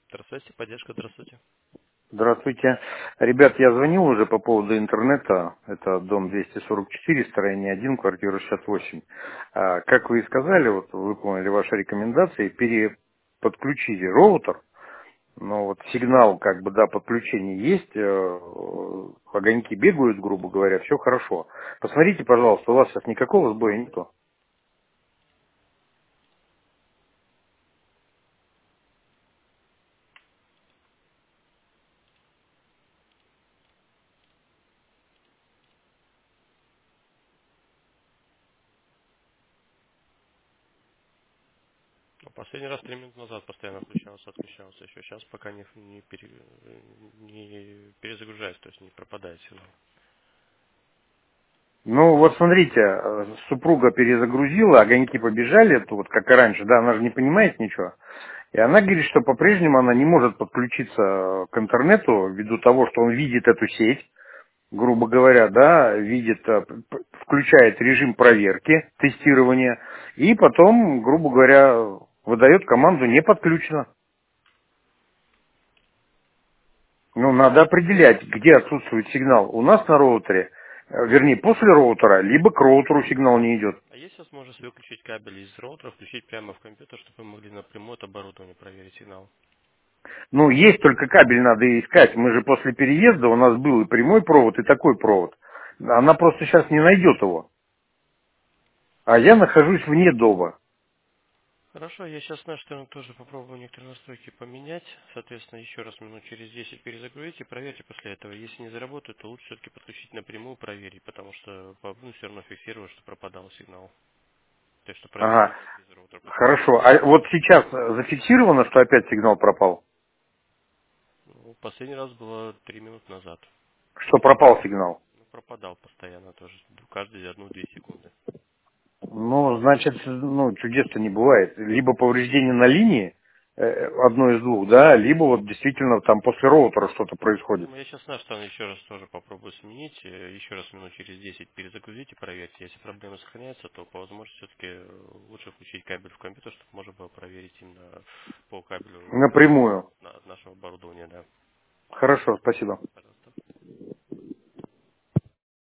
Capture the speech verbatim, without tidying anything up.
Здравствуйте, поддержка, здравствуйте. Здравствуйте. Ребят, я звонил уже по поводу интернета. Это дом двести сорок четыре, строение один, квартира шестьдесят восемь. А, Как вы и сказали, вот выполнили ваши рекомендации, переподключили роутер. Но вот сигнал, как бы, да, подключения есть, э, огоньки бегают, грубо говоря, все хорошо. Посмотрите, пожалуйста, у вас сейчас никакого сбоя нету. Ну, последний раз три минуты назад постоянно включался, отключался. Еще сейчас пока не, не, пере- не перезагружается, то есть не пропадает сигнал. Ну, вот смотрите, э, супруга перезагрузила, огоньки побежали, это вот как и раньше, да, она же не понимает ничего. И она говорит, что по-прежнему она не может подключиться э, к интернету ввиду того, что он видит эту сеть, грубо говоря, да, видит, э, п- п- включает режим проверки, тестирования, и потом, грубо говоря, выдает команду «не подключено». Ну, надо определять, где отсутствует сигнал. У нас на роутере, э, вернее, после роутера, либо к роутеру сигнал не идет. А есть возможность выключить кабель из роутера, включить прямо в компьютер, чтобы мы могли напрямую от оборудования проверить сигнал? Ну, есть только кабель надо искать. Мы же после переезда, у нас был и прямой провод, и такой провод. Она просто сейчас не найдет его. А я нахожусь вне дома. Хорошо, я сейчас наш сторону тоже попробую некоторые настройки поменять. Соответственно, еще раз минут через десять перезагрузите, проверьте после этого. Если не заработает, то лучше все-таки подключить напрямую, проверить, потому что по- ну, все равно фиксировать, что пропадал сигнал. То есть, что Ага, проверить без роутера подключения. хорошо. А вот сейчас э, зафиксировано, что опять сигнал пропал? Ну, последний раз было три минуты назад. Что пропал сигнал? Ну, пропадал постоянно тоже, каждые одну-две секунды. Ну, значит, ну, чудес-то не бывает. Либо повреждение на линии, э, одно из двух, да, либо вот действительно там после роутера что-то происходит. Ну, я сейчас наш стороны еще раз тоже попробую сменить. э, Еще раз минут через десять перезагрузите, проверьте. Если проблемы сохраняются, то по возможности все-таки лучше включить кабель в компьютер, чтобы можно было проверить именно по кабелю Напрямую. на- нашего оборудования, да. Хорошо, спасибо.